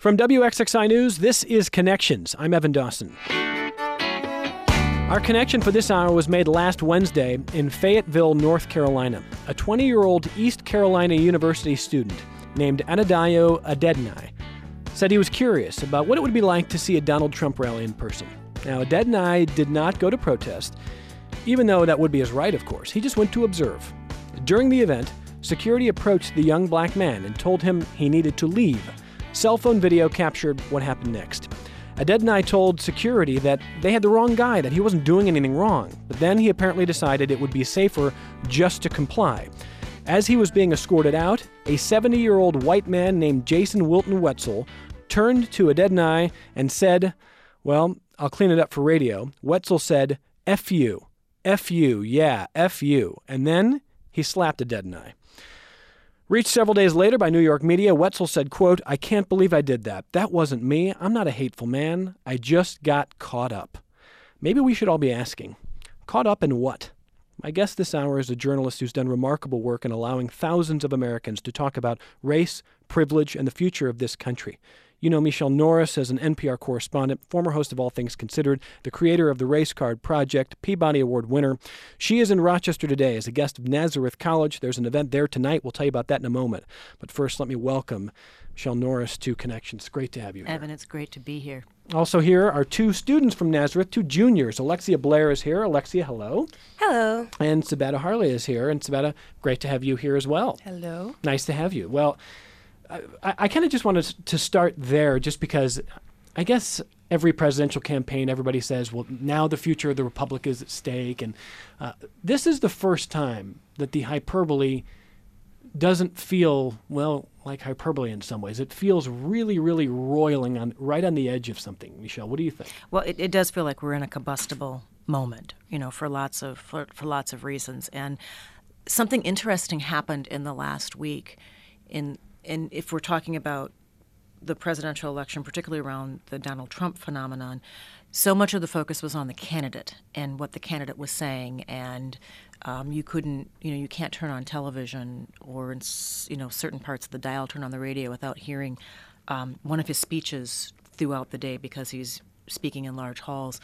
From WXXI News, this is Connections. I'm Evan Dawson. Our connection for this hour was made last Wednesday in Fayetteville, North Carolina. A 20-year-old East Carolina University student named Anadayo Adednai said he was curious about what it would be like to see a Donald Trump rally in person. Now, Adednai did not go to protest, even though that would be his right, of course. He just went to observe. During the event, security approached the young black man and told him he needed to leave. Cell phone video captured what happened next. Adednai told security that they had the wrong guy, that he wasn't doing anything wrong. But then he apparently decided it would be safer just to comply. As he was being escorted out, a 70-year-old white man named Jason Wilton Wetzel turned to Adednai and said, well, I'll clean it up for radio. Wetzel said, F you, yeah, F you. And then he slapped Adednai. Reached several days later by New York media, Wetzel said, quote, I can't believe I did that. That wasn't me. I'm not a hateful man. I just got caught up. Maybe we should all be asking, caught up in what? My guest this hour is a journalist who's done remarkable work in allowing thousands of Americans to talk about race, privilege, and the future of this country. You know Michelle Norris as an NPR correspondent, former host of All Things Considered, the creator of the Race Card Project, Peabody Award winner. She is in Rochester today as a guest of Nazareth College. There's an event there tonight. We'll tell you about that in a moment. But first, let me welcome Michelle Norris to Connections. Great to have you here. Evan, it's great to be here. Also here are two students from Nazareth, two juniors. Alexia Blair is here. Alexia, hello. Hello. And Sabetta Harley is here. And Sabetta, great to have you here as well. Hello. Nice to have you. Well, I kind of just wanted to start there just because I guess every presidential campaign, everybody says, well, now the future of the republic is at stake. And this is the first time that the hyperbole doesn't feel, well, like hyperbole in some ways. It feels really, really roiling right on the edge of something. Michelle, what do you think? Well, it does feel like we're in a combustible moment, for lots of reasons. And something interesting happened in the last week and if we're talking about the presidential election, particularly around the Donald Trump phenomenon, so much of the focus was on the candidate and what the candidate was saying. And you can't turn on television or in certain parts of the dial, turn on the radio without hearing one of his speeches throughout the day because he's speaking in large halls.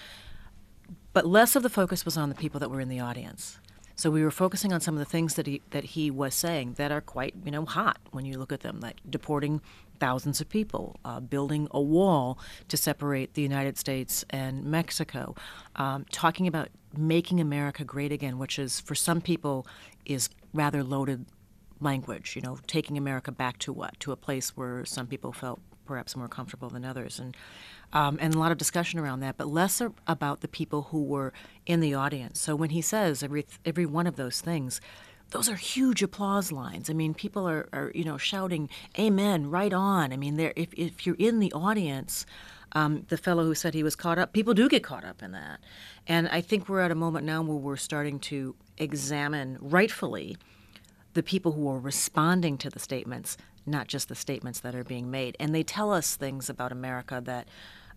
But less of the focus was on the people that were in the audience. So we were focusing on some of the things that he was saying that are quite, hot when you look at them, like deporting thousands of people, building a wall to separate the United States and Mexico, talking about making America great again, which is, for some people, is rather loaded language, taking America back to what? To a place where some people felt perhaps more comfortable than others. And a lot of discussion around that, but less about the people who were in the audience. So when he says every one of those things, those are huge applause lines. I mean, people are shouting, amen, right on. I mean, if you're in the audience, the fellow who said he was caught up, people do get caught up in that. And I think we're at a moment now where we're starting to examine, rightfully, the people who are responding to the statements, not just the statements that are being made. And they tell us things about America that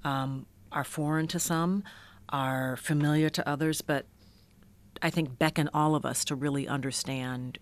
are foreign to some, are familiar to others, but I think beckon all of us to really understand,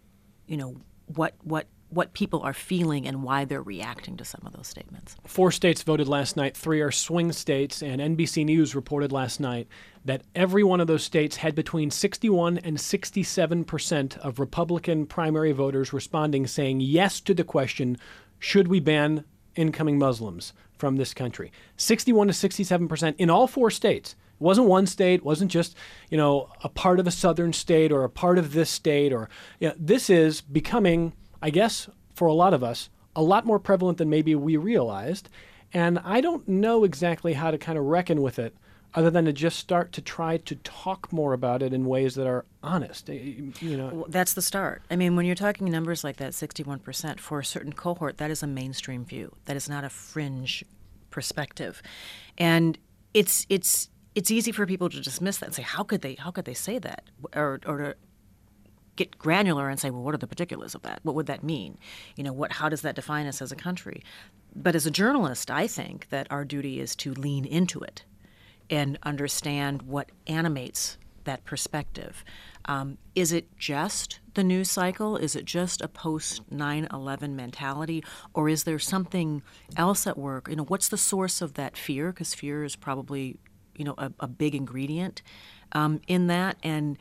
what people are feeling and why they're reacting to some of those statements. 4 states voted last night. 3 are swing states, and NBC News reported last night that every one of those states had between 61 and 67% of Republican primary voters responding saying yes to the question, should we ban incoming Muslims from this country? 61 to 67% in all 4 states. It wasn't one state, wasn't just, a part of a southern state or a part of this state. This is becoming, I guess, for a lot of us, a lot more prevalent than maybe we realized. And I don't know exactly how to kind of reckon with it other than to just start to try to talk more about it in ways that are honest. Well, that's the start. I mean, when you're talking numbers like that, 61%, for a certain cohort, that is a mainstream view. That is not a fringe perspective. And it's easy for people to dismiss that and say, how could they say that? Or to get granular and say, well, what are the particulars of that? What would that mean? How does that define us as a country? But as a journalist, I think that our duty is to lean into it and understand what animates that perspective. Is it just the news cycle? Is it just a post-9/11 mentality? Or is there something else at work? What's the source of that fear? Because fear is probably, a big ingredient in that.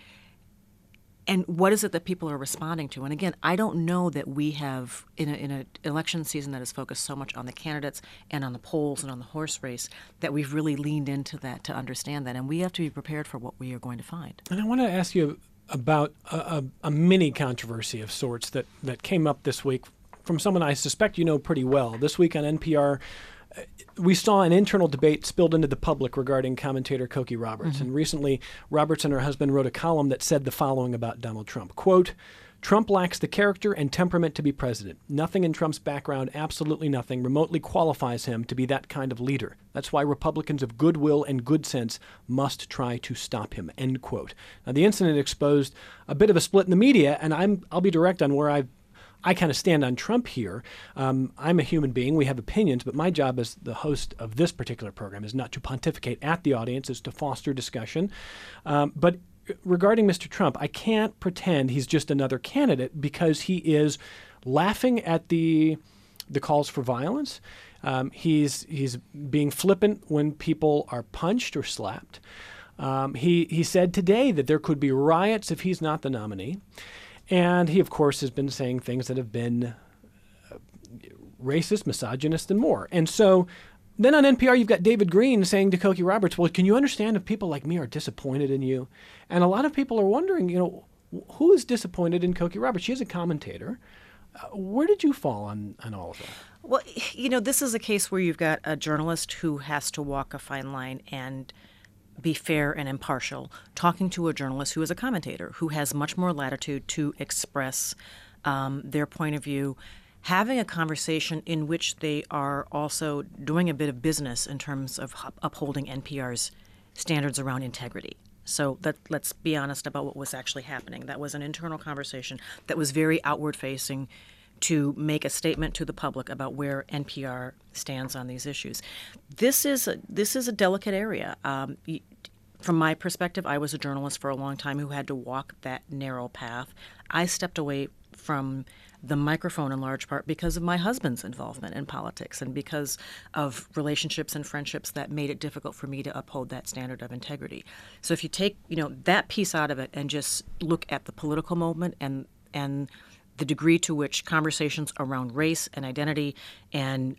And what is it that people are responding to? And again, I don't know that we have, in an election season that is focused so much on the candidates and on the polls and on the horse race, that we've really leaned into that to understand that. And we have to be prepared for what we are going to find. And I want to ask you about a mini controversy of sorts that came up this week from someone I suspect you know pretty well. This week on NPR, we saw an internal debate spilled into the public regarding commentator Cokie Roberts. Mm-hmm. And recently, Roberts and her husband wrote a column that said the following about Donald Trump. Quote, "Trump lacks the character and temperament to be president. Nothing in Trump's background, absolutely nothing, remotely qualifies him to be that kind of leader. That's why Republicans of goodwill and good sense must try to stop him." End quote. Now, the incident exposed a bit of a split in the media, and I'll be direct on where I kind of stand on Trump here. I'm a human being. We have opinions, but my job as the host of this particular program is not to pontificate at the audience, it's to foster discussion. But regarding Mr. Trump, I can't pretend he's just another candidate because he is laughing at the calls for violence. He's being flippant when people are punched or slapped. He said today that there could be riots if he's not the nominee. And he, of course, has been saying things that have been racist, misogynist, and more. And so then on NPR, you've got David Green saying to Cokie Roberts, well, can you understand if people like me are disappointed in you? And a lot of people are wondering, who is disappointed in Cokie Roberts? She is a commentator. Where did you fall on all of that? Well, this is a case where you've got a journalist who has to walk a fine line and be fair and impartial, talking to a journalist who is a commentator, who has much more latitude to express their point of view, having a conversation in which they are also doing a bit of business in terms of upholding NPR's standards around integrity. So let's be honest about what was actually happening. That was an internal conversation that was very outward-facing to make a statement to the public about where NPR stands on these issues. This is a delicate area. From my perspective, I was a journalist for a long time who had to walk that narrow path. I stepped away from the microphone in large part because of my husband's involvement in politics and because of relationships and friendships that made it difficult for me to uphold that standard of integrity. So if you take, that piece out of it and just look at the political moment and the degree to which conversations around race and identity and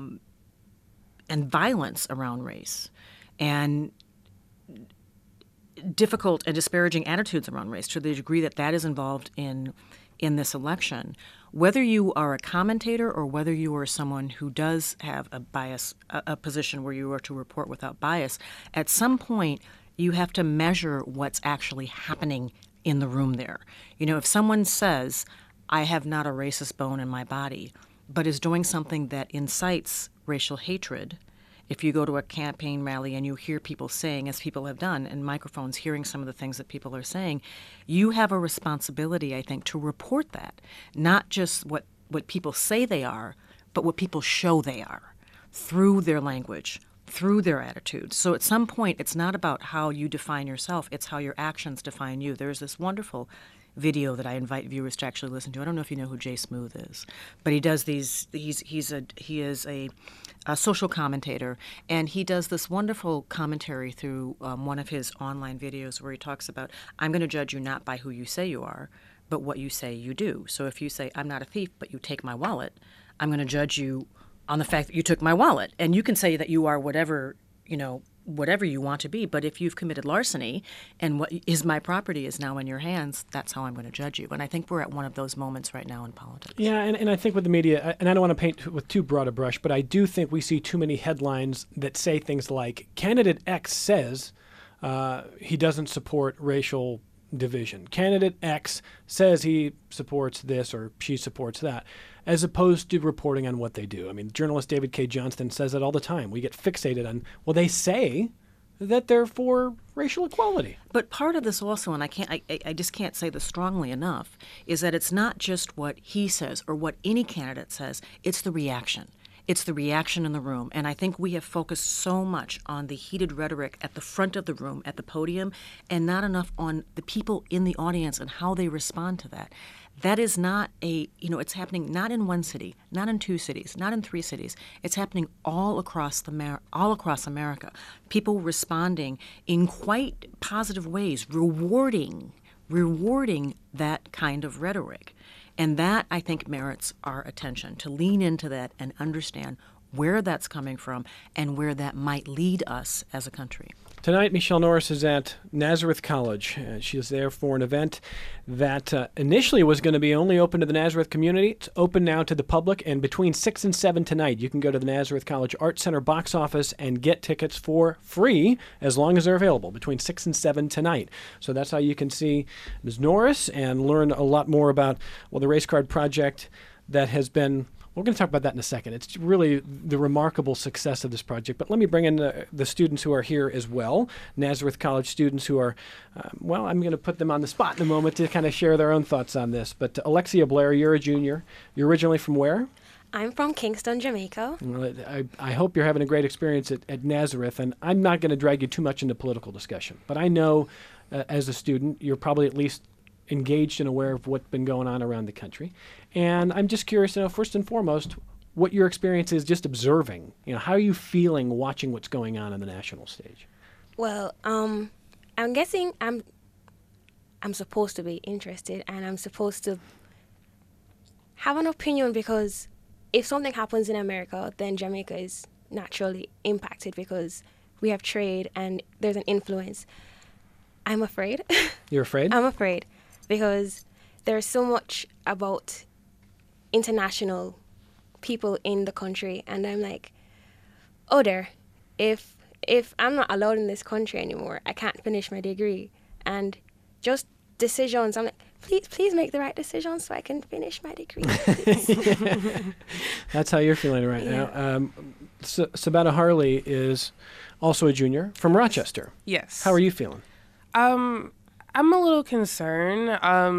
violence around race and difficult and disparaging attitudes around race, to the degree that is involved in this election, whether you are a commentator or whether you are someone who does have a bias, a position where you are to report without bias, at some point you have to measure what's actually happening in the room there. If someone says, I have not a racist bone in my body, but is doing something that incites racial hatred, if you go to a campaign rally and you hear people saying, as people have done, and microphones hearing some of the things that people are saying, you have a responsibility, I think, to report that. Not just what people say they are, but what people show they are through their language, through their attitudes. So at some point, it's not about how you define yourself, it's how your actions define you. There's this wonderful video that I invite viewers to actually listen to. I don't know if you know who Jay Smooth is, but he does these. He is a social commentator, and he does this wonderful commentary through one of his online videos where he talks about, I'm going to judge you not by who you say you are, but what you say you do. So if you say, I'm not a thief, but you take my wallet, I'm going to judge you on the fact that you took my wallet. And you can say that you are whatever you want to be, but if you've committed larceny and what is my property is now in your hands, that's how I'm going to judge you. And I think we're at one of those moments right now in politics. Yeah, and I think with the media, and I don't want to paint with too broad a brush, but I do think we see too many headlines that say things like, Candidate X says he doesn't support racial division. Candidate X says he supports this or she supports that, as opposed to reporting on what they do. I mean, journalist David K. Johnston says that all the time. We get fixated on, well, they say that they're for racial equality. But part of this also, and I just can't say this strongly enough, is that it's not just what he says or what any candidate says, it's the reaction. It's the reaction in the room. And I think we have focused so much on the heated rhetoric at the front of the room, at the podium, and not enough on the people in the audience and how they respond to that. That is not it's happening not in one city, not in two cities, not in three cities. It's happening all across America. People responding in quite positive ways, rewarding that kind of rhetoric. And that, I think, merits our attention, to lean into that and understand where that's coming from and where that might lead us as a country. Tonight, Michele Norris is at Nazareth College. She is there for an event that initially was going to be only open to the Nazareth community. It's open now to the public, and between 6 and 7 tonight, you can go to the Nazareth College Art Center box office and get tickets for free as long as they're available, between 6 and 7 tonight. So that's how you can see Ms. Norris and learn a lot more about, well, the Race Card Project that has been... We're going to talk about that in a second. It's really the remarkable success of this project. But let me bring in the students who are here as well, Nazareth College students who are, I'm going to put them on the spot in a moment to kind of share their own thoughts on this. But Alexia Blair, you're a junior. You're originally from where? I'm from Kingston, Jamaica. Well, I hope you're having a great experience at Nazareth. And I'm not going to drag you too much into political discussion. But I know as a student, you're probably at least engaged and aware of what's been going on around the country. And I'm just curious to know, first and foremost, what your experience is just observing. How are you feeling watching what's going on the national stage? Well, I'm guessing I'm supposed to be interested, and I'm supposed to have an opinion, because if something happens in America, then Jamaica is naturally impacted because we have trade and there's an influence. I'm afraid. You're afraid? I'm afraid. Because there's so much about international people in the country, and I'm like, oh there, if I'm not allowed in this country anymore, I can't finish my degree. And just decisions, I'm like, please make the right decisions so I can finish my degree. That's how you're feeling right now. Sabata Harley is also a junior from Rochester. Yes. How are you feeling? I'm a little concerned.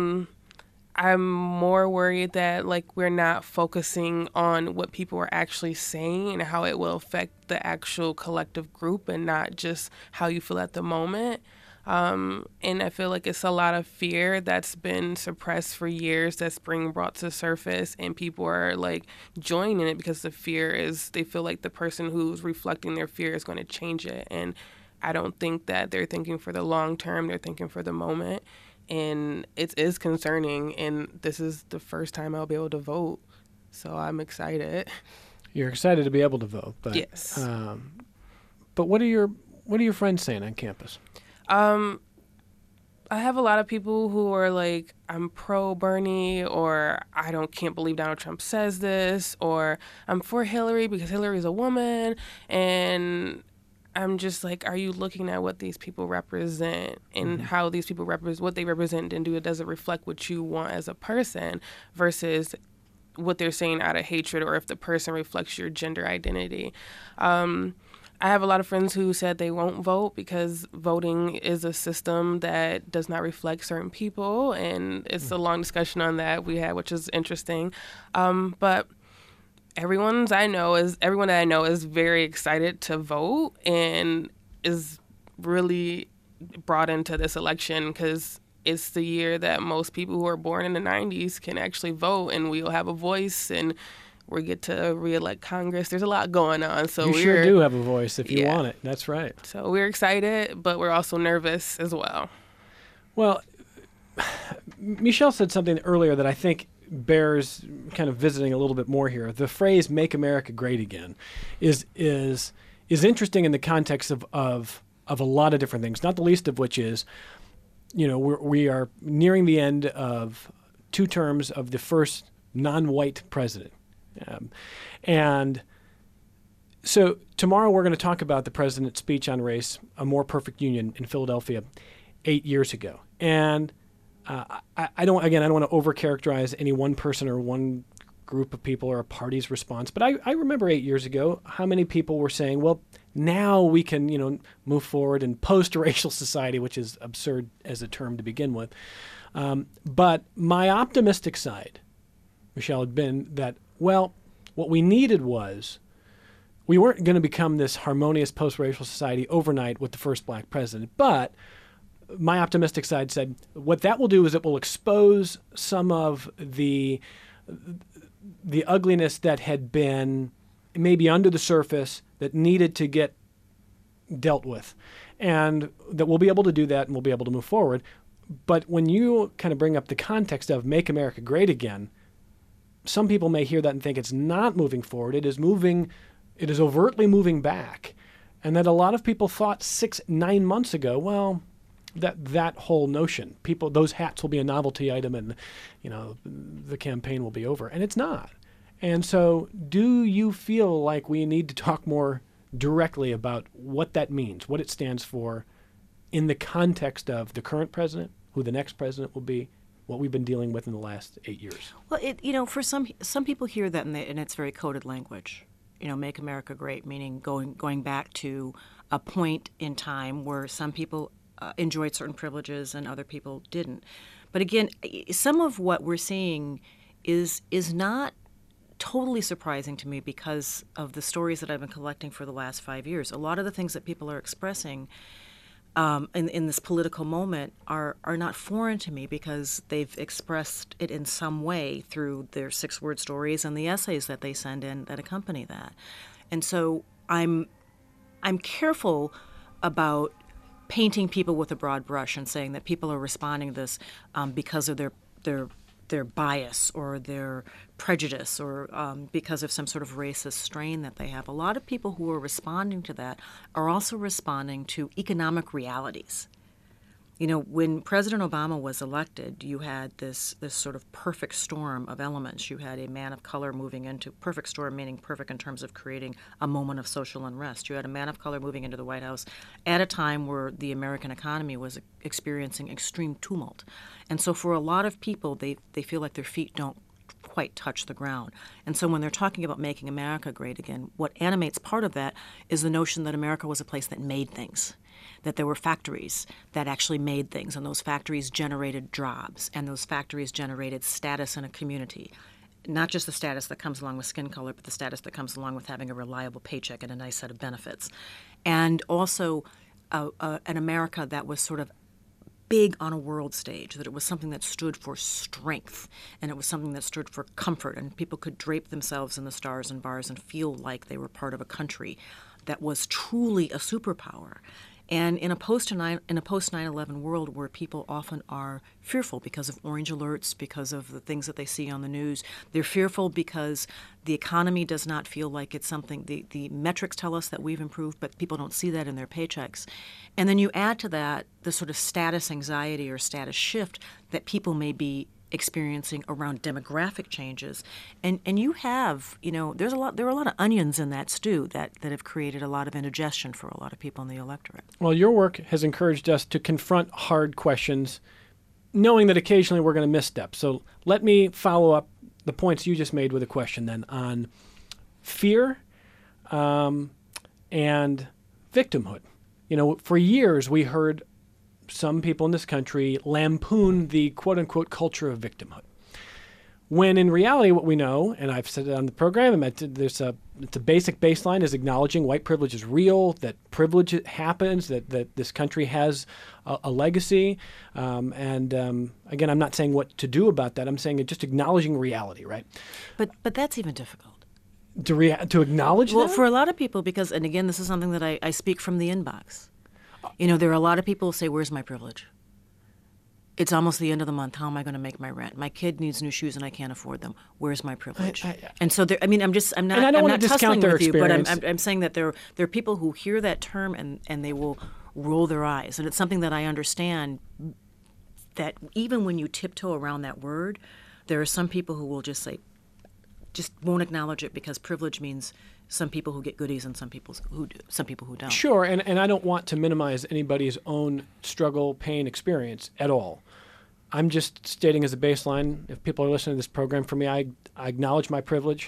I'm more worried that we're not focusing on what people are actually saying and how it will affect the actual collective group and not just how you feel at the moment. And I feel like it's a lot of fear that's been suppressed for years that's being brought to the surface, and people are joining in it because the fear is, they feel like the person who's reflecting their fear is going to change it. And I don't think that they're thinking for the long term. They're thinking for the moment. And it is concerning. And this is the first time I'll be able to vote. So I'm excited. You're excited to be able to vote. But, yes. But what are your friends saying on campus? I have a lot of people who are like, I'm pro Bernie, or can't believe Donald Trump says this, or I'm for Hillary because Hillary's a woman. And I'm just like, are you looking at what these people represent and how these people represent, what they represent, and does it reflect what you want as a person versus what they're saying out of hatred, or if the person reflects your gender identity? I have a lot of friends who said they won't vote because voting is a system that does not reflect certain people, and it's a long discussion on that we had, which is interesting. But everyone that I know is very excited to vote and is really brought into this election because it's the year that most people who are born in the 90s can actually vote, and we'll have a voice, and we get to re-elect Congress. There's a lot going on. So you sure do have a voice if you want it. That's right. So we're excited, but we're also nervous as well. Well, Michele said something earlier that I think bears kind of visiting a little bit more here. The phrase "Make America Great Again" is interesting in the context of a lot of different things, not the least of which is, we are nearing the end of 2 terms of the first non-white president. And so tomorrow we're going to talk about the president's speech on race, A More Perfect Union, in Philadelphia 8 years ago. And I don't want to overcharacterize any one person or one group of people or a party's response, but I remember 8 years ago how many people were saying, well, now we can, move forward in post-racial society, which is absurd as a term to begin with. But my optimistic side, Michele, had been that, well, What we needed was, we weren't going to become this harmonious post-racial society overnight with the first black president, but my optimistic side said what that will do is it will expose some of the ugliness that had been maybe under the surface that needed to get dealt with, and that we'll be able to do that and we'll be able to move forward. But when you kind of bring up the context of Make America Great Again, some people may hear that and think it's not moving forward. It is overtly moving back. And that a lot of people thought 6-9 months ago, well, that whole notion, those hats will be a novelty item and, the campaign will be over. And it's not. And so do you feel like we need to talk more directly about what that means, what it stands for in the context of the current president, who the next president will be, what we've been dealing with in the last 8 years? Well, for some people hear that and it's very coded language. Make America Great, meaning going back to a point in time where some people enjoyed certain privileges and other people didn't. But again, some of what we're seeing is not totally surprising to me because of the stories that I've been collecting for the last 5 years. A lot of the things that people are expressing in this political moment are not foreign to me because they've expressed it in some way through their 6-word stories and the essays that they send in that accompany that. And so I'm careful about painting people with a broad brush and saying that people are responding to this because of their bias or their prejudice or because of some sort of racist strain that they have. A lot of people who are responding to that are also responding to economic realities. When President Obama was elected, you had this sort of perfect storm of elements. You had a man of color moving into perfect storm, meaning perfect in terms of creating a moment of social unrest. You had a man of color moving into the White House at a time where the American economy was experiencing extreme tumult. And so for a lot of people, they feel like their feet don't quite touch the ground. And so when they're talking about making America great again, what animates part of that is the notion that America was a place that made things, that there were factories that actually made things, and those factories generated jobs, and those factories generated status in a community. Not just the status that comes along with skin color, but the status that comes along with having a reliable paycheck and a nice set of benefits. And also an America that was sort of big on a world stage, that it was something that stood for strength, and it was something that stood for comfort, and people could drape themselves in the stars and bars and feel like they were part of a country that was truly a superpower. And in a post 9/11 world where people often are fearful because of orange alerts, because of the things that they see on the news, they're fearful because the economy does not feel like it's something, the metrics tell us that we've improved, but people don't see that in their paychecks. And then you add to that the sort of status anxiety or status shift that people may be experiencing around demographic changes, and you have, there are a lot of onions in that stew that have created a lot of indigestion for a lot of people in the electorate. Well, your work has encouraged us to confront hard questions, knowing that occasionally we're going to misstep. So let me follow up the points you just made with a question then on fear and victimhood. For years we heard some people in this country lampoon the quote-unquote culture of victimhood. When in reality what we know, and I've said it on the program, it's a basic baseline is acknowledging white privilege is real, that privilege happens, that this country has a legacy. Again, I'm not saying what to do about that. I'm saying just acknowledging reality, right? But that's even difficult. To acknowledge that? Well, for a lot of people, because, and again, this is something that I speak from the inbox. There are a lot of people who say, where's my privilege? It's almost the end of the month. How am I going to make my rent? My kid needs new shoes and I can't afford them. Where's my privilege? And so, I'm not tussling with you, but I'm saying that there are people who hear that term and they will roll their eyes. And it's something that I understand that even when you tiptoe around that word, there are some people who will just won't acknowledge it because privilege means some people who get goodies and some people who don't. Sure, and I don't want to minimize anybody's own struggle, pain, experience at all. I'm just stating as a baseline, if people are listening to this program, for me, I acknowledge my privilege.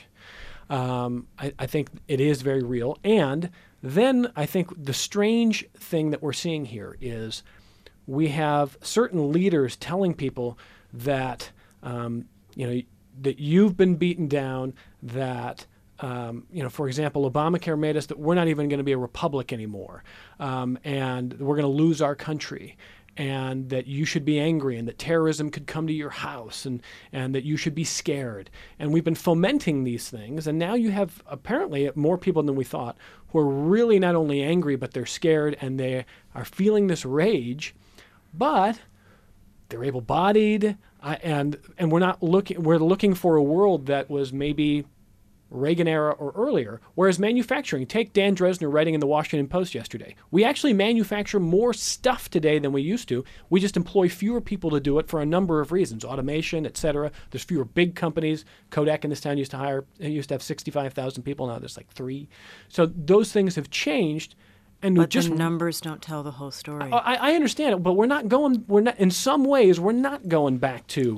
I think it is very real. And then I think the strange thing that we're seeing here is we have certain leaders telling people that, that you've been beaten down, that For example, Obamacare made us that we're not even going to be a republic anymore, and we're going to lose our country, and that you should be angry, and that terrorism could come to your house, and that you should be scared. And we've been fomenting these things, and now you have apparently more people than we thought who are really not only angry, but they're scared, and they are feeling this rage, but they're able-bodied, and we're looking for a world that was maybe Reagan era or earlier, whereas manufacturing, take Dan Dresner writing in the Washington Post yesterday. We actually manufacture more stuff today than we used to. We just employ fewer people to do it for a number of reasons, automation, et cetera. There's fewer big companies. Kodak in this town used to have 65,000 people. Now there's like 3. So those things have changed. But the numbers don't tell the whole story. I understand it, but in some ways, we're not going back to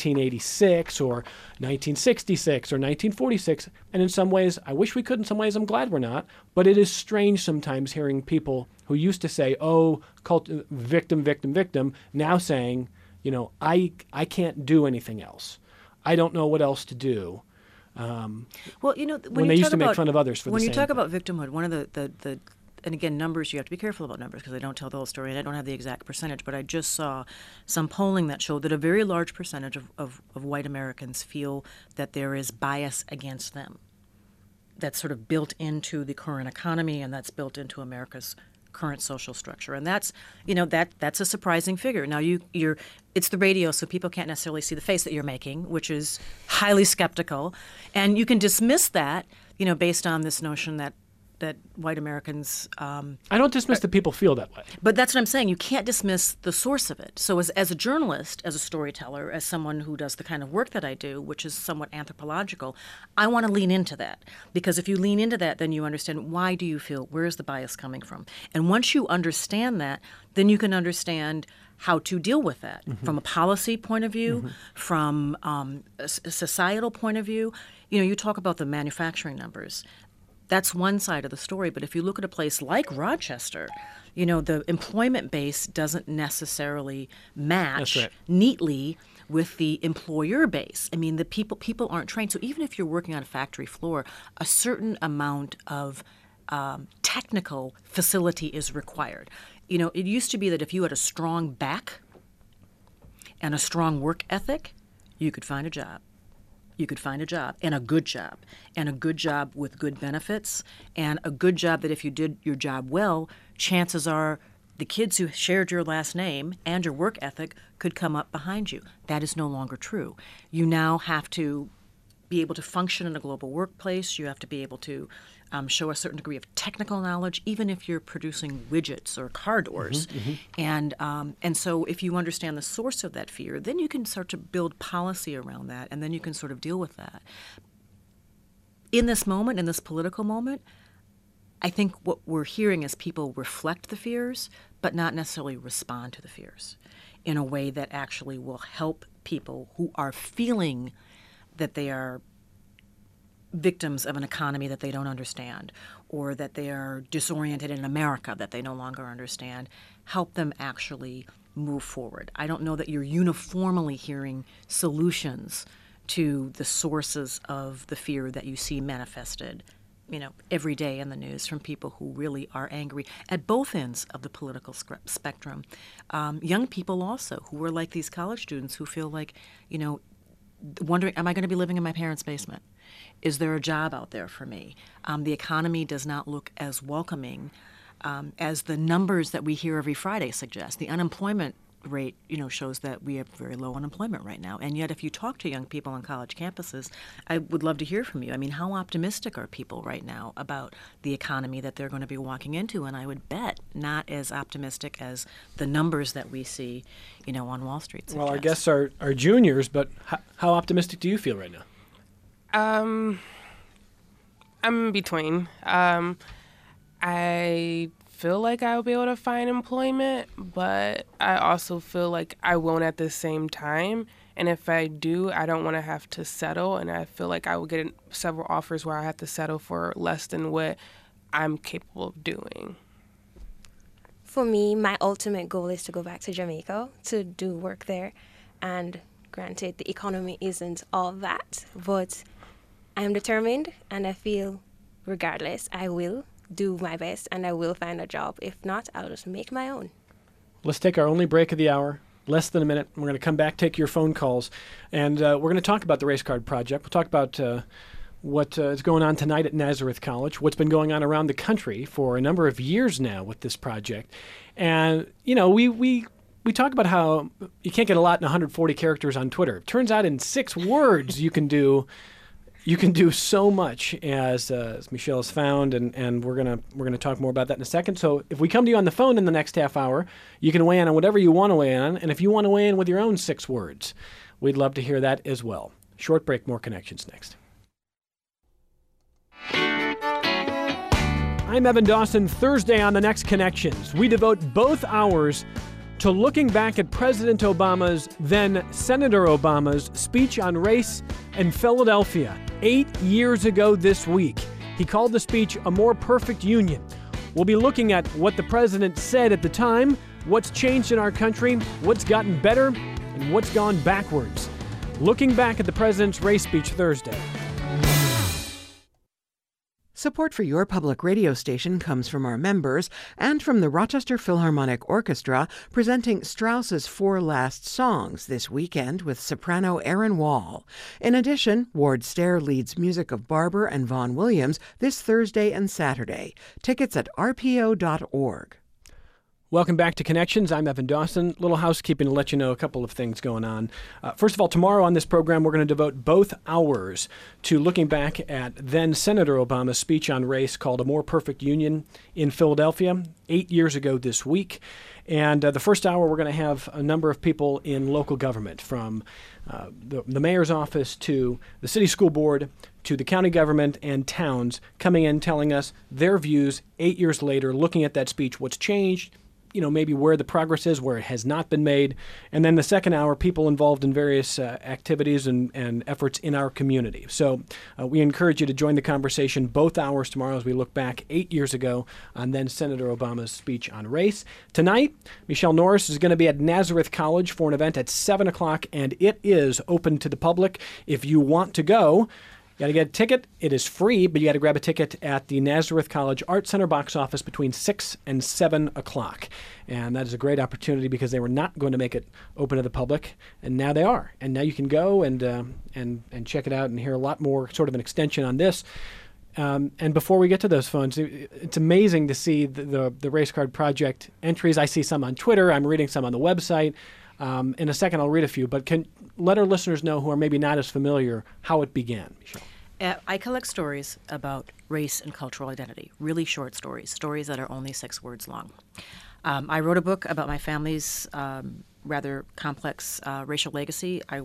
1986 or 1966 or 1946. And in some ways, I wish we could. In some ways, I'm glad we're not. But it is strange sometimes hearing people who used to say, victim, victim, victim, now saying, I can't do anything else. I don't know what else to do. When they used to make fun of others for the same thing. When you talk about victimhood, one of the and again, numbers, you have to be careful about numbers because they don't tell the whole story, and I don't have the exact percentage, but I just saw some polling that showed that a very large percentage of white Americans feel that there is bias against them. That's sort of built into the current economy, and that's built into America's current social structure. And that's, that's a surprising figure. Now, it's the radio, so people can't necessarily see the face that you're making, which is highly skeptical. And you can dismiss that, based on this notion that white Americans... I don't dismiss that people feel that way. But that's what I'm saying. You can't dismiss the source of it. So as a journalist, as a storyteller, as someone who does the kind of work that I do, which is somewhat anthropological, I want to lean into that. Because if you lean into that, then you understand, why do you feel, where is the bias coming from? And once you understand that, then you can understand how to deal with that from a policy point of view, from a societal point of view. You talk about the manufacturing numbers. That's one side of the story. But if you look at a place like Rochester, the employment base doesn't necessarily match neatly with the employer base. I mean, the people aren't trained. So even if you're working on a factory floor, a certain amount of technical facility is required. It used to be that if you had a strong back and a strong work ethic, you could find a job. You could find a job, and a good job with good benefits, and a good job that if you did your job well, chances are the kids who shared your last name and your work ethic could come up behind you. That is no longer true. You now have to be able to function in a global workplace. You have to be able to show a certain degree of technical knowledge, even if you're producing widgets or car doors. And so if you understand the source of that fear, then you can start to build policy around that, and then you can sort of deal with that. In this moment, in this political moment, I think what we're hearing is people reflect the fears, but not necessarily respond to the fears in a way that actually will help people who are feeling that they are victims of an economy that they don't understand, or that they are disoriented in America that they no longer understand, help them actually move forward. I don't know that you're uniformly hearing solutions to the sources of the fear that you see manifested, every day in the news from people who really are angry at both ends of the political spectrum. Young people also who are like these college students who feel like, wondering, am I going to be living in my parents' basement? Is there a job out there for me? The economy does not look as welcoming as the numbers that we hear every Friday suggest. The unemployment rate, shows that we have very low unemployment right now. And yet if you talk to young people on college campuses, I would love to hear from you. I mean, how optimistic are people right now about the economy that they're going to be walking into? And I would bet not as optimistic as the numbers that we see, on Wall Street suggest. Well, our guests are juniors, but how optimistic do you feel right now? I'm in between. I feel like I'll be able to find employment, but I also feel like I won't at the same time. And if I do, I don't want to have to settle. And I feel like I will get several offers where I have to settle for less than what I'm capable of doing. For me, my ultimate goal is to go back to Jamaica to do work there. And granted, the economy isn't all that, but I'm determined, and I feel regardless, I will do my best and I will find a job. If not, I'll just make my own. Let's take our only break of the hour. Less than a minute. We're going to come back, take your phone calls, and we're going to talk about the Race Card Project. We'll talk about what is going on tonight at Nazareth College, what's been going on around the country for a number of years now with this project. And, you know, we talk about how you can't get a lot in 140 characters on Twitter. It turns out in 6 words you can do so much, as Michelle has found, and we're gonna talk more about that in a second. So if we come to you on the phone in the next half hour, you can weigh in on whatever you want to weigh in on, and if you want to weigh in with your own 6 words, we'd love to hear that as well. Short break, more Connections next. I'm Evan Dawson. Thursday on the next Connections, we devote both hours to looking back at President Obama's, then Senator Obama's, speech on race in Philadelphia 8 years ago this week. He called the speech a more perfect union. We'll be looking at what the president said at the time, what's changed in our country, what's gotten better, and what's gone backwards. Looking back at the president's race speech Thursday. Support for your public radio station comes from our members and from the Rochester Philharmonic Orchestra, presenting Strauss's 4 Last Songs this weekend with soprano Erin Wall. In addition, Ward Stair leads music of Barber and Vaughan Williams this Thursday and Saturday. Tickets at rpo.org. Welcome back to Connections. I'm Evan Dawson. Little housekeeping to let you know a couple of things going on. First of all, tomorrow on this program, we're going to devote both hours to looking back at then Senator Obama's speech on race called A More Perfect Union in Philadelphia 8 years ago this week. And the first hour, we're going to have a number of people in local government, from the mayor's office to the city school board to the county government and towns, coming in telling us their views 8 years later, looking at that speech, what's changed, you know, maybe where the progress is, where it has not been made. And then the second hour, people involved in various activities and efforts in our community. So we encourage you to join the conversation both hours tomorrow as we look back 8 years ago on then Senator Obama's speech on race. Tonight, Michelle Norris is going to be at Nazareth College for an event at 7 o'clock, and it is open to the public. If you want to go, you got to get a ticket. It is free, but you got to grab a ticket at the Nazareth College Art Center box office between 6 and 7 o'clock. And that is a great opportunity because they were not going to make it open to the public, and now they are. And now you can go and check it out and hear a lot more, sort of an extension on this. And before we get to those phones, it's amazing to see the Race Card Project entries. I see some on Twitter. I'm reading some on the website. In a second, I'll read a few, but can let our listeners know who are maybe not as familiar how it began, Michelle. I collect stories about race and cultural identity, really short stories that are only 6 words long. I wrote a book about my family's rather complex racial legacy. I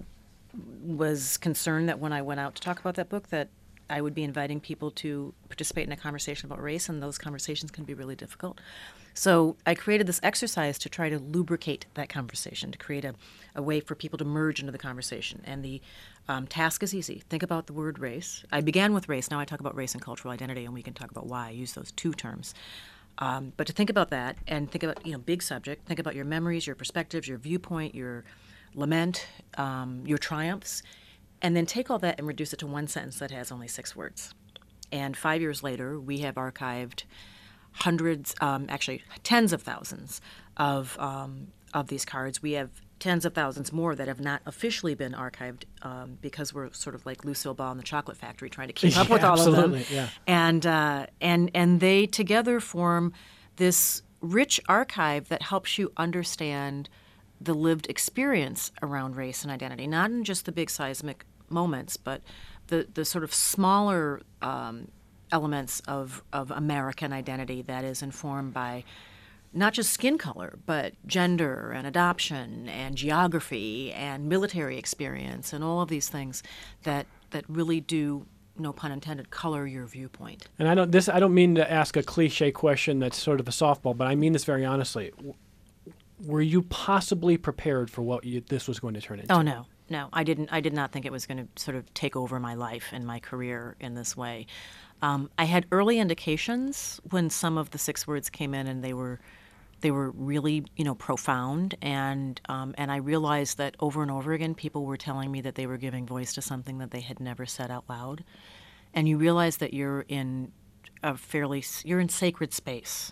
was concerned that when I went out to talk about that book that I would be inviting people to participate in a conversation about race, and those conversations can be really difficult. So I created this exercise to try to lubricate that conversation, to create a way for people to merge into the conversation. And the task is easy. Think about the word race. I began with race. Now I talk about race and cultural identity, and we can talk about why I use those 2 terms. But to think about that and think about, big subject, think about your memories, your perspectives, your viewpoint, your lament, your triumphs, and then take all that and reduce it to one sentence that has only 6 words. And 5 years later, we have archived hundreds, actually tens of thousands of these cards. We have tens of thousands more that have not officially been archived because we're sort of like Lucille Ball in the Chocolate Factory trying to keep up with all of them. Yeah. And they together form this rich archive that helps you understand the lived experience around race and identity, not in just the big seismic moments, but the sort of smaller elements of American identity that is informed by not just skin color, but gender and adoption and geography and military experience and all of these things that really do, no pun intended, color your viewpoint. And I don't mean to ask a cliche question that's sort of a softball, but I mean this very honestly. Were you possibly prepared for what this was going to turn into? Oh, no. No, I didn't. I did not think it was going to sort of take over my life and my career in this way. I had early indications when some of the 6 words came in, and they were really, profound. And I realized that over and over again, people were telling me that they were giving voice to something that they had never said out loud. and you realize that you're in sacred space.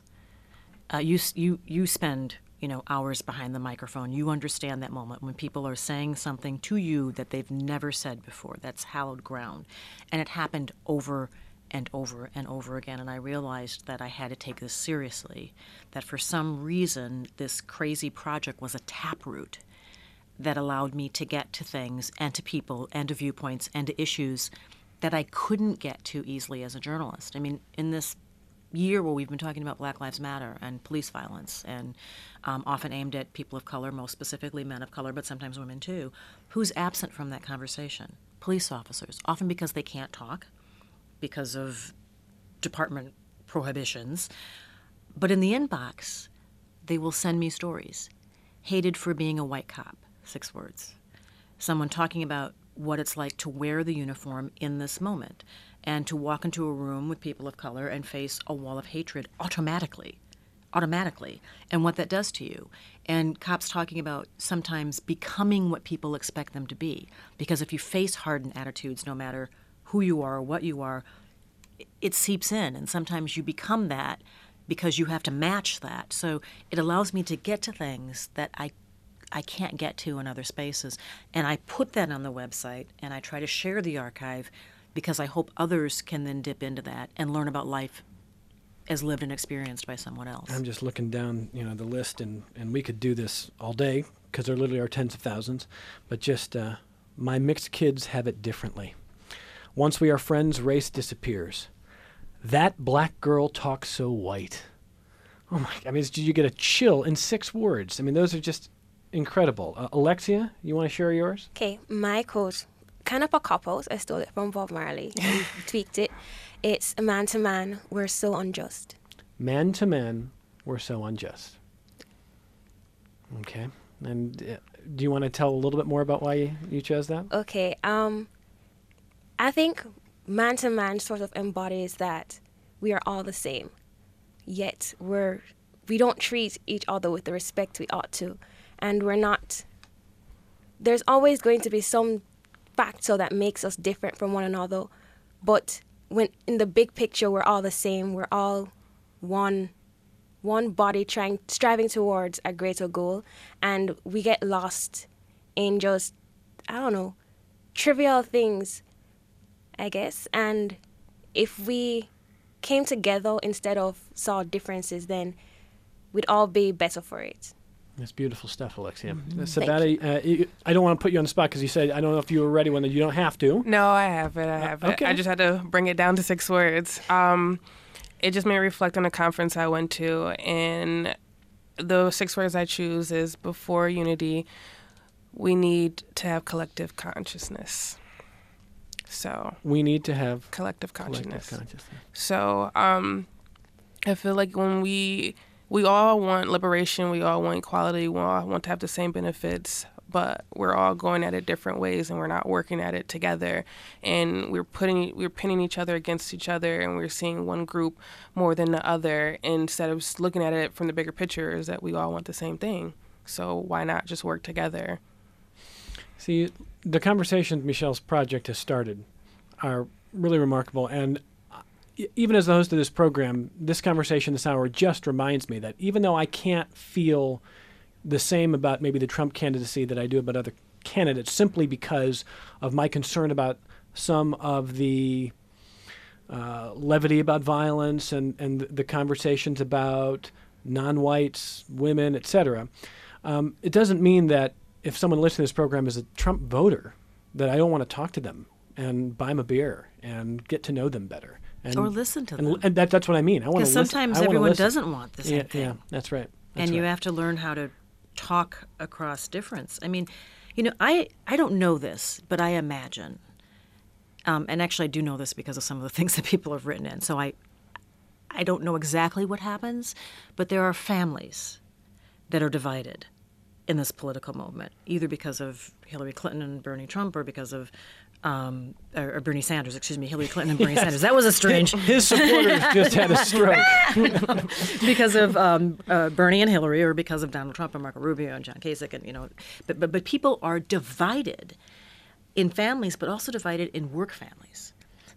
You spend hours behind the microphone. You understand that moment when people are saying something to you that they've never said before. That's hallowed ground. And it happened over and over and over again. And I realized that I had to take this seriously, that for some reason, this crazy project was a taproot that allowed me to get to things and to people and to viewpoints and to issues that I couldn't get to easily as a journalist. I mean, in this year where we've been talking about Black Lives Matter and police violence, and often aimed at people of color, most specifically men of color, but sometimes women too, who's absent from that conversation? Police officers, often because they can't talk, because of department prohibitions. But in the inbox, they will send me stories. Hated for being a white cop, 6 words. Someone talking about what it's like to wear the uniform in this moment, and to walk into a room with people of color and face a wall of hatred automatically, and what that does to you. And cops talking about sometimes becoming what people expect them to be. Because if you face hardened attitudes, no matter who you are or what you are, it seeps in, and sometimes you become that because you have to match that. So it allows me to get to things that I can't get to in other spaces. And I put that on the website, and I try to share the archive because I hope others can then dip into that and learn about life as lived and experienced by someone else. I'm just looking down, the list, and we could do this all day because there literally are tens of thousands. But just my mixed kids have it differently. Once we are friends, race disappears. That black girl talks so white. Oh my! I mean, you get a chill in 6 words. I mean, those are just incredible. Alexia, you want to share yours? Okay, my quote, kind of a cop-out. I stole it from Bob Marley and tweaked it. It's, man to man, we're so unjust. Man to man, we're so unjust. Okay. And do you want to tell a little bit more about why you chose that? Okay. I think man to man sort of embodies that we are all the same, yet we don't treat each other with the respect we ought to. And there's always going to be some factor that makes us different from one another. But when in the big picture, we're all the same. We're all one body striving towards a greater goal. And we get lost in just, trivial things, I guess. And if we came together instead of saw differences, then we'd all be better for it. That's beautiful stuff, Alexia. Mm-hmm. Sabati, I don't want to put you on the spot because you said, I don't know if you were ready when you don't have to. No, I have it. Okay. I just had to bring it down to 6 words. It just made me reflect on a conference I went to, and the 6 words I choose is, before unity, we need to have collective consciousness. So we need to have collective consciousness. Collective consciousness. So I feel like when we all want liberation, we all want equality, we all want to have the same benefits, but we're all going at it different ways, and we're not working at it together. And we're pinning each other against each other, and we're seeing one group more than the other, instead of just looking at it from the bigger picture, is that we all want the same thing. So why not just work together? See, the conversations Michelle's project has started are really remarkable. And even as the host of this program, this conversation this hour just reminds me that even though I can't feel the same about maybe the Trump candidacy that I do about other candidates, simply because of my concern about some of the levity about violence and the conversations about non-whites, women, etc., it doesn't mean that if someone listening to this program is a Trump voter, that I don't want to talk to them and buy them a beer and get to know them better. Or listen to them. And that's what I mean. I want to listen. Because sometimes everyone doesn't want the same thing. Yeah, that's right. You have to learn how to talk across difference. I mean, I don't know this, but I imagine, and actually I do know this because of some of the things that people have written in. So I don't know exactly what happens, but there are families that are divided in this political moment, either because of Hillary Clinton and Bernie Trump, or because of or Bernie Sanders, Hillary Clinton and Bernie Sanders. That was a strange. His supporters just had a stroke. Because of Bernie and Hillary, or because of Donald Trump and Marco Rubio and John Kasich, and but people are divided in families, but also divided in work families.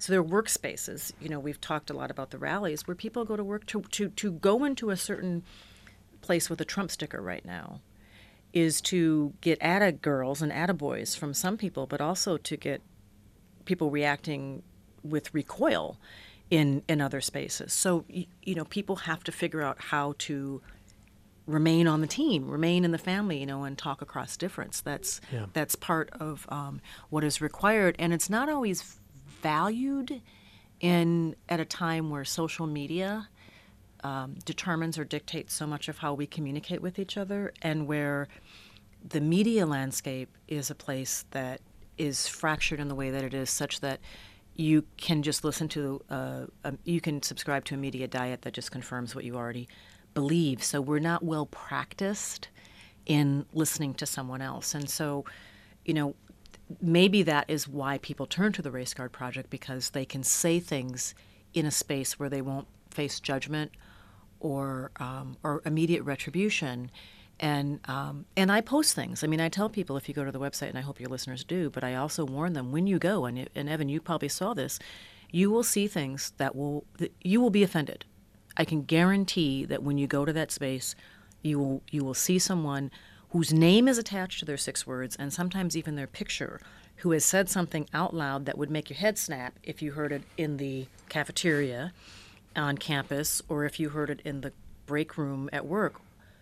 So there are workspaces. We've talked a lot about the rallies where people go to work to go into a certain place with a Trump sticker right now is to get atta girls and atta boys from some people, but also to get people reacting with recoil in other spaces. So, people have to figure out how to remain on the team, remain in the family, and talk across difference. That's part of what is required. And it's not always valued at a time where social media determines or dictates so much of how we communicate with each other, and where the media landscape is a place that is fractured in the way that it is, such that you can just listen to, you can subscribe to a media diet that just confirms what you already believe. So we're not well practiced in listening to someone else. And so, maybe that is why people turn to the Race Card Project, because they can say things in a space where they won't face judgment or immediate retribution. And I post things. I mean, I tell people, if you go to the website, and I hope your listeners do, but I also warn them when you go, and Evan, you probably saw this, you will see things that you will be offended. I can guarantee that when you go to that space, you will see someone whose name is attached to their 6 words, and sometimes even their picture, who has said something out loud that would make your head snap if you heard it in the cafeteria on campus, or if you heard it in the break room at work.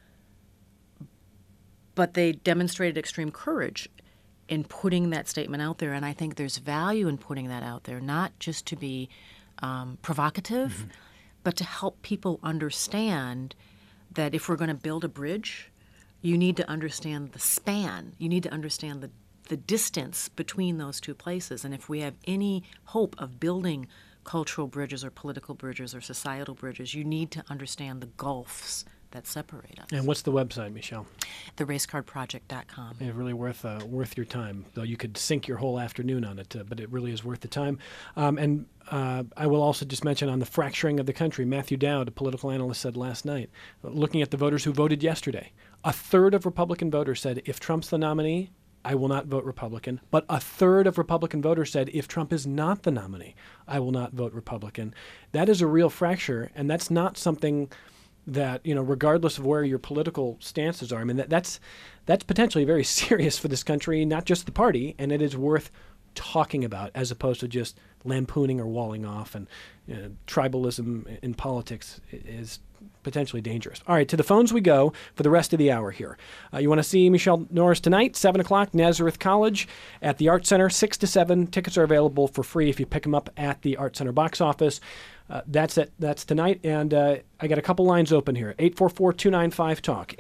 But they demonstrated extreme courage in putting that statement out there, and I think there's value in putting that out there, not just to be provocative, but to help people understand that if we're going to build a bridge, you need to understand the span. You need to understand the distance between those two places. And if we have any hope of building cultural bridges or political bridges or societal bridges, you need to understand the gulfs that separate us. And what's the website, Michelle? TheRaceCardProject.com. Yeah, really worth your time, though you could sink your whole afternoon on it, but it really is worth the time. And I will also just mention on the fracturing of the country, Matthew Dowd, a political analyst, said last night, looking at the voters who voted yesterday, 1/3 of Republican voters said, if Trump's the nominee, I will not vote Republican. But 1/3 of Republican voters said, if Trump is not the nominee, I will not vote Republican. That is a real fracture, and that's not something that, regardless of where your political stances are, I mean, that's potentially very serious for this country, not just the party, and it is worth talking about as opposed to just lampooning or walling off. And tribalism in politics is potentially dangerous. All right, to the phones we go for the rest of the hour here. You want to see Michelle Norris tonight, 7 o'clock, Nazareth College at the Art Center, 6 to 7. Tickets are available for free if you pick them up at the Art Center box office. That's it. That's tonight. And I got a couple lines open here. 844-295-TALK.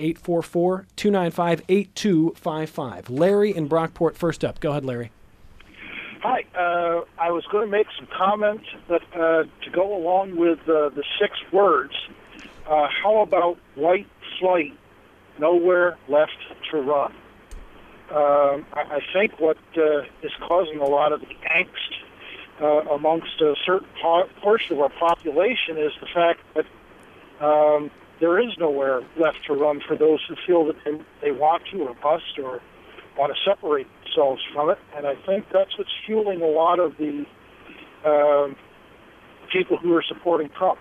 844-295-8255. Larry in Brockport first up. Go ahead, Larry. Hi. I was going to make some comments that to go along with the 6 words. How about white flight, nowhere left to run? I think what is causing a lot of the angst amongst a certain portion of our population is the fact that there is nowhere left to run for those who feel that they want to or must or want to separate themselves from it. And I think that's what's fueling a lot of the people who are supporting Trump.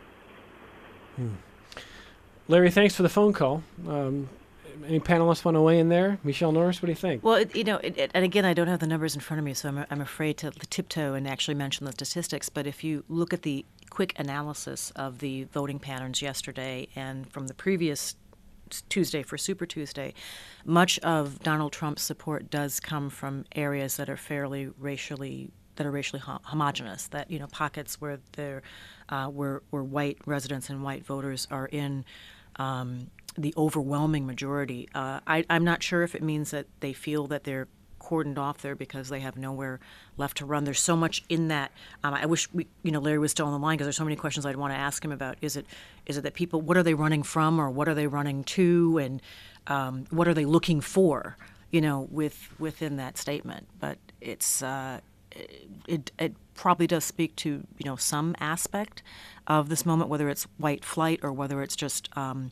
Larry, thanks for the phone call. Any panelists want to weigh in there? Michelle Norris, what do you think? Well, and again, I don't have the numbers in front of me, so I'm afraid to tiptoe and actually mention the statistics. But if you look at the quick analysis of the voting patterns yesterday and from the previous Tuesday for Super Tuesday, much of Donald Trump's support does come from areas that are fairly racially homogenous. That pockets where there where white residents and white voters are in the overwhelming majority. I'm not sure if it means that they feel that they're cordoned off there because they have nowhere left to run. There's so much in that. I wish Larry was still on the line because there's so many questions I'd want to ask him about. Is it that people, what are they running from, or what are they running to, and what are they looking for? Within that statement. But it's it probably does speak to some aspect of this moment, whether it's white flight or whether it's just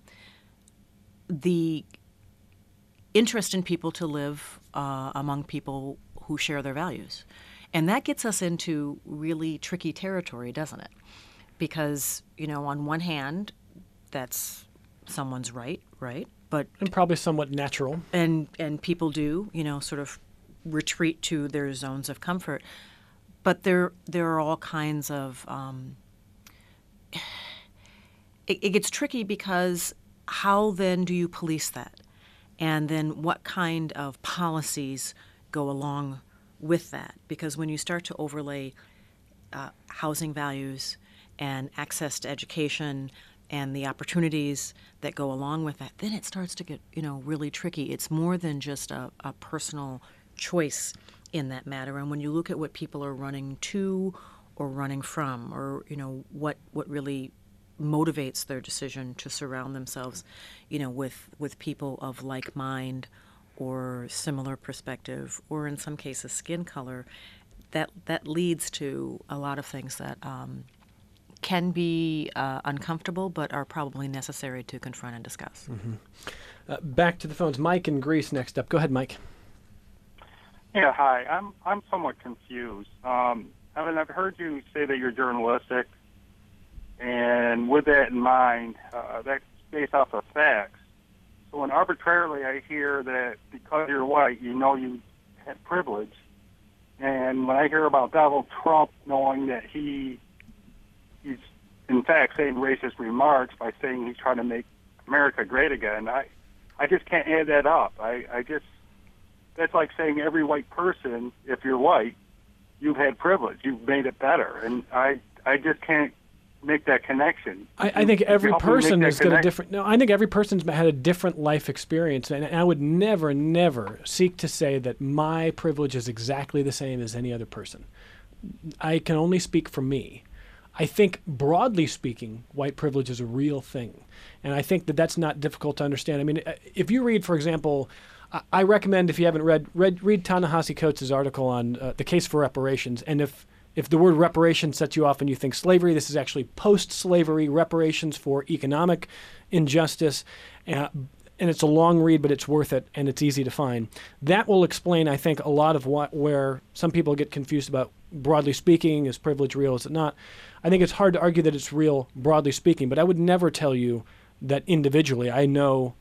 the interest in people to live among people who share their values. And that gets us into really tricky territory, doesn't it? Because, on one hand, that's someone's right? But And probably somewhat natural. and people do, sort of retreat to their zones of comfort. But there are all kinds of it gets tricky because how then do you police that? And then what kind of policies go along with that? Because when you start to overlay housing values and access to education and the opportunities that go along with that, then it starts to get, really tricky. It's more than just a personal choice in that matter. And when you look at what people are running to or running from, or, what really motivates their decision to surround themselves, with people of like mind or similar perspective, or in some cases skin color, that leads to a lot of things that can be uncomfortable, but are probably necessary to confront and discuss. Mm-hmm. Back to the phones. Mike in Greece next up. Go ahead, Mike. Yeah, hi. I'm somewhat confused. Evan, I've heard you say that you're journalistic, and with that in mind, that's based off of facts. So when arbitrarily I hear that because you're white, you have privilege, and when I hear about Donald Trump knowing that he's in fact saying racist remarks by saying he's trying to make America great again, I just can't add that up. That's like saying every white person, if you're white, you've had privilege, you've made it better, and I just can't make that connection. I think every person has got a different. No, I think every person's had a different life experience, and I would never seek to say that my privilege is exactly the same as any other person. I can only speak for me. I think, broadly speaking, white privilege is a real thing, and I think that that's not difficult to understand. I mean, if you read, for example, I recommend, if you haven't read Ta-Nehisi Coates' article on the case for reparations, and if the word reparations sets you off and you think slavery, this is actually post-slavery reparations for economic injustice, and it's a long read, but it's worth it, and it's easy to find. That will explain, I think, a lot of where some people get confused about, broadly speaking, is privilege real, is it not? I think it's hard to argue that it's real, broadly speaking, but I would never tell you that individually. I know,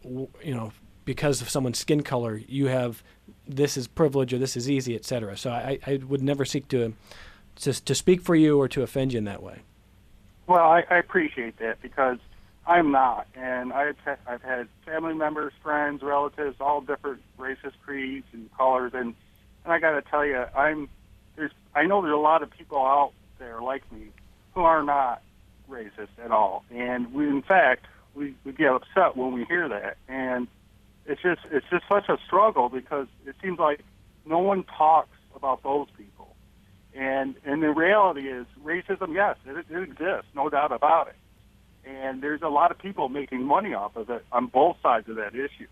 because of someone's skin color, you have this is privilege or this is easy, etc. So I would never seek to speak for you or to offend you in that way. Well, I appreciate that, because I'm not, and I've had family members, friends, relatives, all different races, creeds, and colors, and I got to tell you, I know there's a lot of people out there like me who are not racist at all, and in fact we get upset when we hear that, and it's just such a struggle, because it seems like no one talks about those people. And the reality is, racism, yes, it exists, no doubt about it. And there's a lot of people making money off of it on both sides of that issue.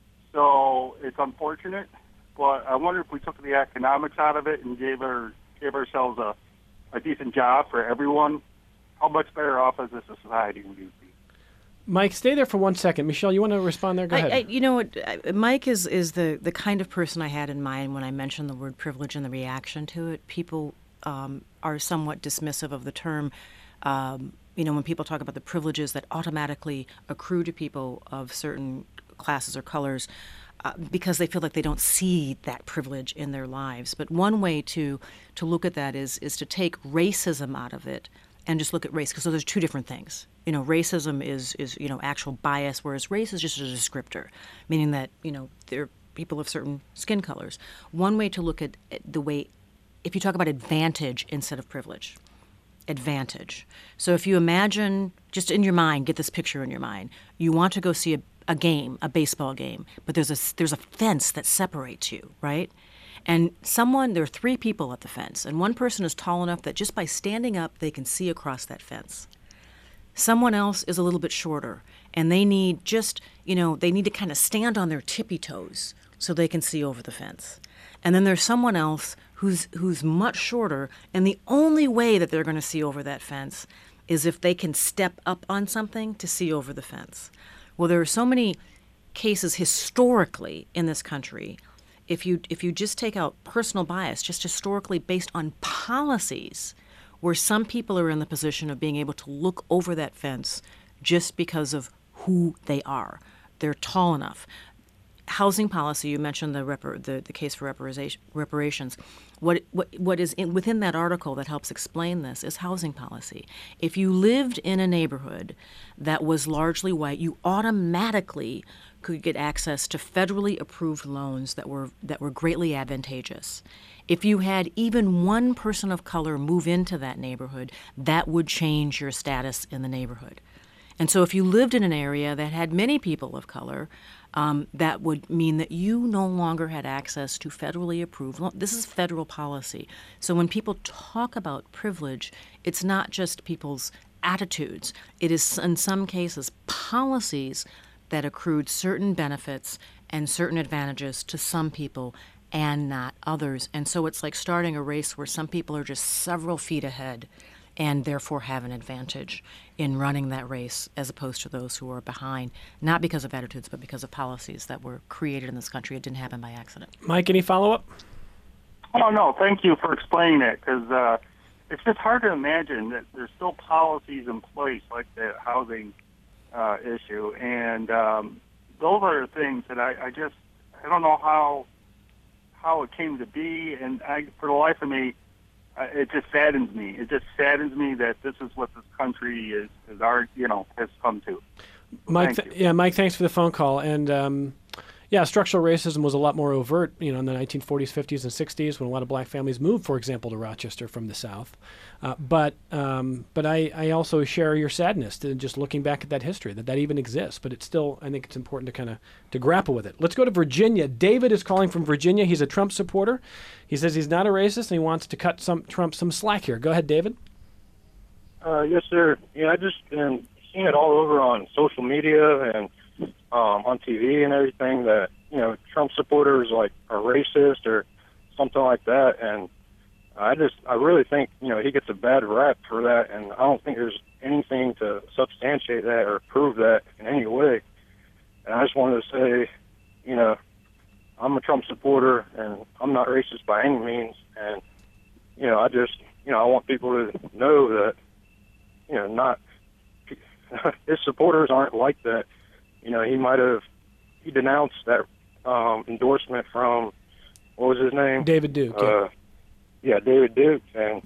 So it's unfortunate, but I wonder if we took the economics out of it and gave ourselves a decent job for everyone, how much better off as a society would we be? Mike, stay there for 1 second. Michelle, you want to respond there? Go ahead. Mike is the kind of person I had in mind when I mentioned the word privilege and the reaction to it. People are somewhat dismissive of the term. When people talk about the privileges that automatically accrue to people of certain classes or colors, because they feel like they don't see that privilege in their lives. But one way to look at that is to take racism out of it and just look at race, because there's two different things. Racism is actual bias, whereas race is just a descriptor, meaning that, they're people of certain skin colors. One way to look at the way, if you talk about advantage instead of privilege, advantage. So if you imagine, just in your mind, get this picture in your mind, you want to go see a game, a baseball game, but there's a fence that separates you, right? And there are three people at the fence, and one person is tall enough that just by standing up, they can see across that fence. Someone else is a little bit shorter, and they need to kind of stand on their tippy toes so they can see over the fence. And then there's someone else who's much shorter, and the only way that they're going to see over that fence is if they can step up on something to see over the fence. Well, there are so many cases historically in this country if you just take out personal bias, just historically based on policies, where some people are in the position of being able to look over that fence just because of who they are. They're tall enough. Housing policy, you mentioned the case for reparations. What is within that article that helps explain this is housing policy. If you lived in a neighborhood that was largely white, you automatically could get access to federally approved loans that were greatly advantageous. If you had even one person of color move into that neighborhood, that would change your status in the neighborhood. And so if you lived in an area that had many people of color, that would mean that you no longer had access to federally approved loans. This is federal policy. So when people talk about privilege, it's not just people's attitudes. It is, in some cases, policies that accrued certain benefits and certain advantages to some people and not others. And so it's like starting a race where some people are just several feet ahead and therefore have an advantage in running that race as opposed to those who are behind, not because of attitudes, but because of policies that were created in this country. It didn't happen by accident. Mike, any follow-up? Oh, no, thank you for explaining it, because it's just hard to imagine that there's still policies in place like the housing issue. And those are the things that I don't know how it came to be, and for the life of me, it just saddens me. It just saddens me that this is what this country has come to. Mike, Mike, thanks for the phone call. And structural racism was a lot more overt, in the 1940s, 50s, and 60s when a lot of black families moved, for example, to Rochester from the South. But I also share your sadness to just looking back at that history, that even exists. But it's still, I think it's important to grapple with it. Let's go to Virginia. David is calling from Virginia. He's a Trump supporter. He says he's not a racist and he wants to cut Trump some slack here. Go ahead, David. Yes, sir. Yeah, I just been seeing it all over on social media and on TV and everything that, Trump supporters are racist or something like that. And I really think, he gets a bad rap for that. And I don't think there's anything to substantiate that or prove that in any way. And I just wanted to say, I'm a Trump supporter and I'm not racist by any means. And, I want people to know that, not his supporters aren't like that. He denounced that endorsement from, what was his name? David Duke. David Duke. And,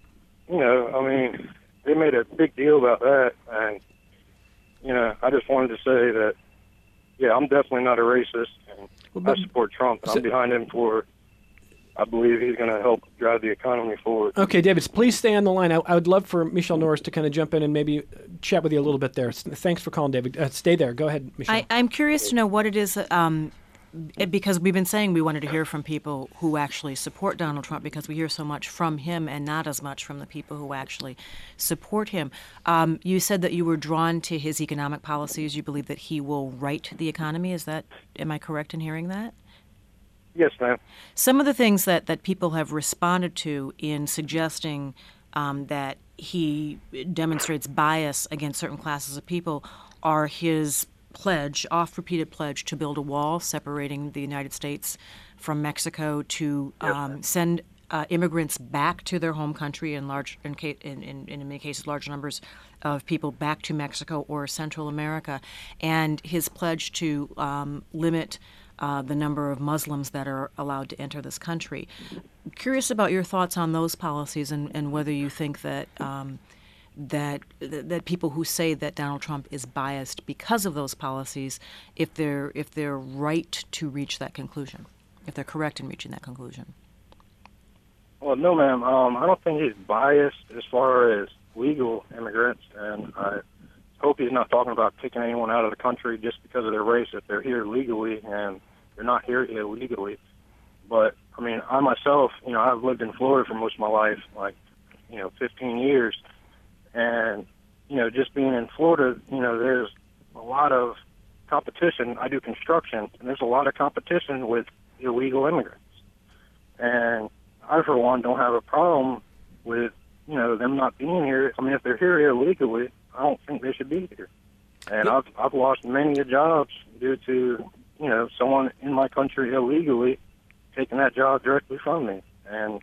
they made a big deal about that. And, I just wanted to say that, I'm definitely not a racist. And I support Trump. And I'm behind him I believe he's going to help drive the economy forward. Okay, David, please stay on the line. I would love for Michelle Norris to kind of jump in and maybe chat with you a little bit there. Thanks for calling, David. Stay there. Go ahead, Michelle. I'm curious to know what it is, because we've been saying we wanted to hear from people who actually support Donald Trump because we hear so much from him and not as much from the people who actually support him. You said that you were drawn to his economic policies. You believe that he will right the economy. Am I correct in hearing that? Yes, ma'am. Some of the things that people have responded to in suggesting that he demonstrates bias against certain classes of people are his oft-repeated pledge to build a wall separating the United States from Mexico, to send immigrants back to their home country in many cases large numbers of people back to Mexico or Central America, and his pledge to limit the number of Muslims that are allowed to enter this country. I'm curious about your thoughts on those policies and whether you think that that people who say that Donald Trump is biased because of those policies, if they're right to reach that conclusion, if they're correct in reaching that conclusion. Well, no, ma'am. I don't think he's biased as far as legal immigrants, and I hope he's not talking about kicking anyone out of the country just because of their race if they're here legally and they're not here illegally. But, I myself, I've lived in Florida for most of my life, 15 years. And, just being in Florida, there's a lot of competition. I do construction, and there's a lot of competition with illegal immigrants. And I, for one, don't have a problem with, them not being here. If they're here illegally, I don't think they should be here. And I've lost many jobs due to, someone in my country illegally taking that job directly from me. And,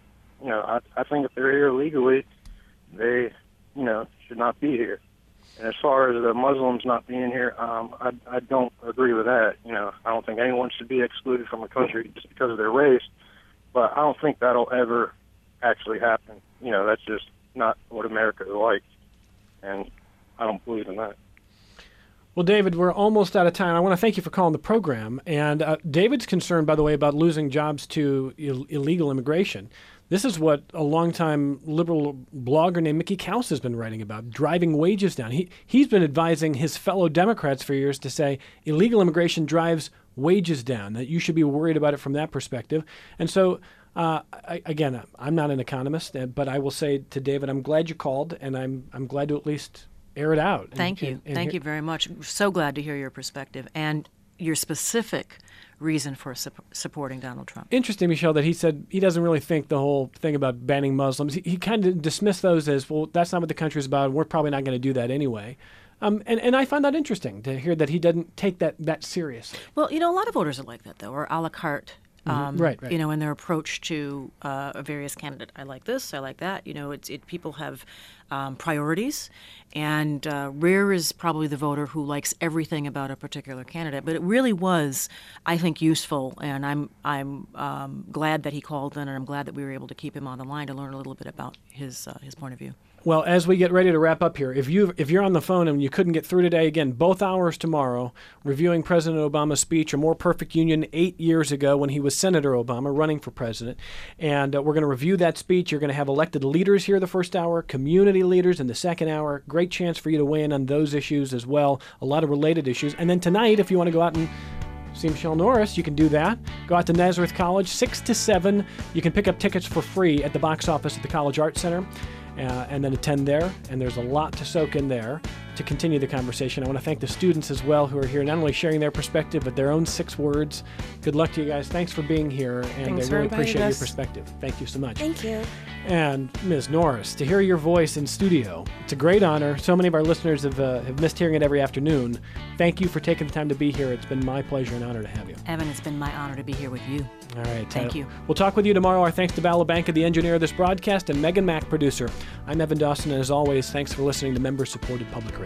I think if they're here legally, they, should not be here. And as far as the Muslims not being here, I don't agree with that. I don't think anyone should be excluded from a country just because of their race, but I don't think that'll ever actually happen. That's just not what America is like, and I don't believe in that. Well, David, we're almost out of time. I want to thank you for calling the program. And David's concerned, by the way, about losing jobs to illegal immigration. This is what a longtime liberal blogger named Mickey Kaus has been writing about, driving wages down. He's been advising his fellow Democrats for years to say illegal immigration drives wages down, that you should be worried about it from that perspective. And so, again, I'm not an economist, but I will say to David, I'm glad you called, and I'm glad to at least air it out. Thank you. Thank you very much. So glad to hear your perspective and your specific reason for supporting Donald Trump. Interesting, Michelle, that he said he doesn't really think the whole thing about banning Muslims, he kind of dismissed those as, well, that's not what the country's about, and we're probably not going to do that anyway. And I find that interesting to hear that he doesn't take that seriously. Well, a lot of voters are like that, though, or a la carte. Right. In their approach to a various candidate. I like this, I like that. People have priorities, and rare is probably the voter who likes everything about a particular candidate. But it really was, I think, useful, and I'm glad that he called in, and I'm glad that we were able to keep him on the line to learn a little bit about his point of view. Well, as we get ready to wrap up here, if you're on the phone and you couldn't get through today, again, both hours tomorrow, reviewing President Obama's speech, A More Perfect Union 8 years ago when he was Senator Obama running for president. And we're going to review that speech. You're going to have elected leaders here the first hour, community leaders in the second hour. Great chance for you to weigh in on those issues as well, a lot of related issues. And then tonight, if you want to go out and see Michelle Norris, you can do that. Go out to Nazareth College, 6 to 7. You can pick up tickets for free at the box office at the College Arts Center. And then attend there, and there's a lot to soak in there to continue the conversation. I want to thank the students as well who are here, not only sharing their perspective, but their own 6 words. Good luck to you guys. Thanks for being here, and I really appreciate your perspective. Thank you so much. Thank you. And Ms. Norris, to hear your voice in studio, it's a great honor. So many of our listeners have missed hearing it every afternoon. Thank you for taking the time to be here. It's been my pleasure and honor to have you. Evan, it's been my honor to be here with you. All right. Thank you. We'll talk with you tomorrow. Our thanks to Balabanka, the engineer of this broadcast, and Megan Mack, producer. I'm Evan Dawson, and as always, thanks for listening to member-supported public radio.